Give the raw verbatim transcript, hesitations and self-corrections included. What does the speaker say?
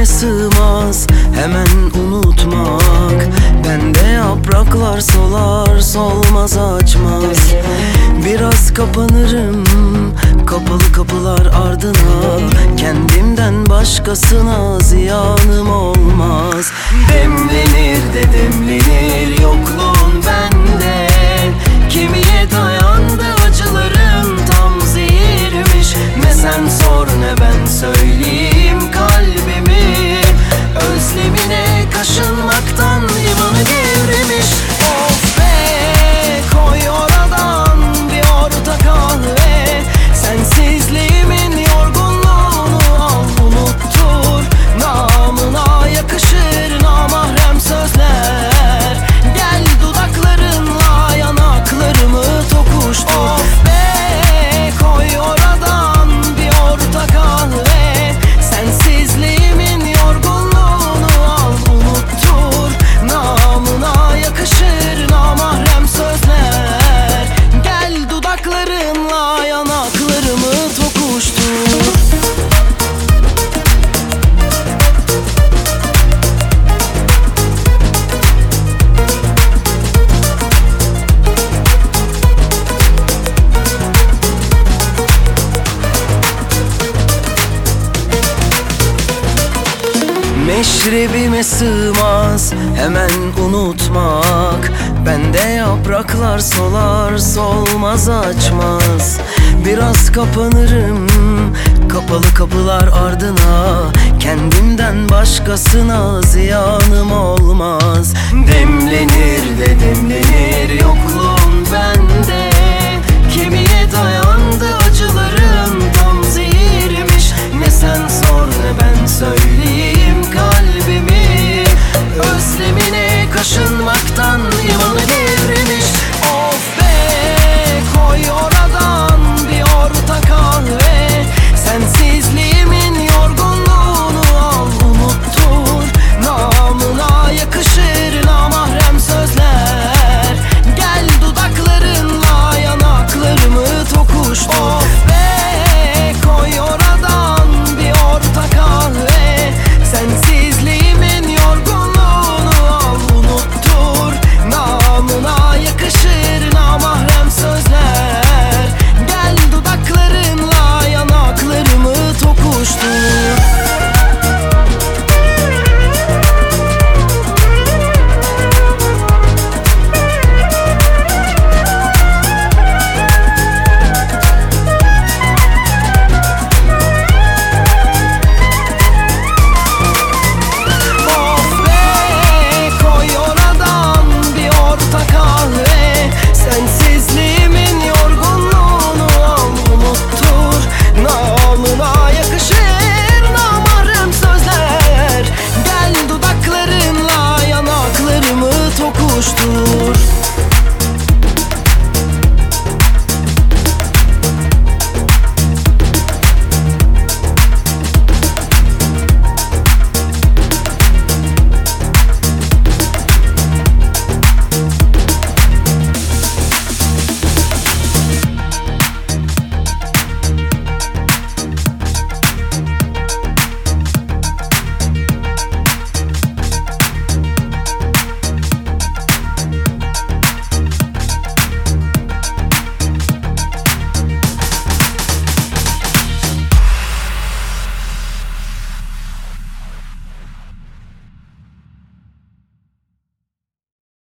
Meşrebime sığmaz hemen unutmak. Bende yapraklar solar solmaz açmaz. Biraz kapanırım kapalı kapılar ardına. Kendimden başkasına ziyanım olmaz. Demlenir de demlenir yokluğun bende. Kemiğe dayandı acılarım tam zehirmiş. Ne sen sor ne ben söyleyeyim kalbimi. Özlemine kaşınmaktan limanı devremiş. Of be, koy oradan bir orta kahve. Sensizliğimin yorgunluğunu al unuttur. Namına yakışır namahrem sözler. Gel dudaklarınla yanaklarımı tokuştur. Of be, koy oradan bir orta kahve. Sensizliğimin yorgunluğunu al unuttur. Namına yakışır namahrem sözler. Gel dudaklarınla yanaklarımı tokuştur. Meşrebime sığmaz hemen unutmak. Bende yapraklar solar solmaz açmaz. Biraz kapanırım kapalı kapılar ardına. Kendimden başkasına ziyanım olmaz. Dem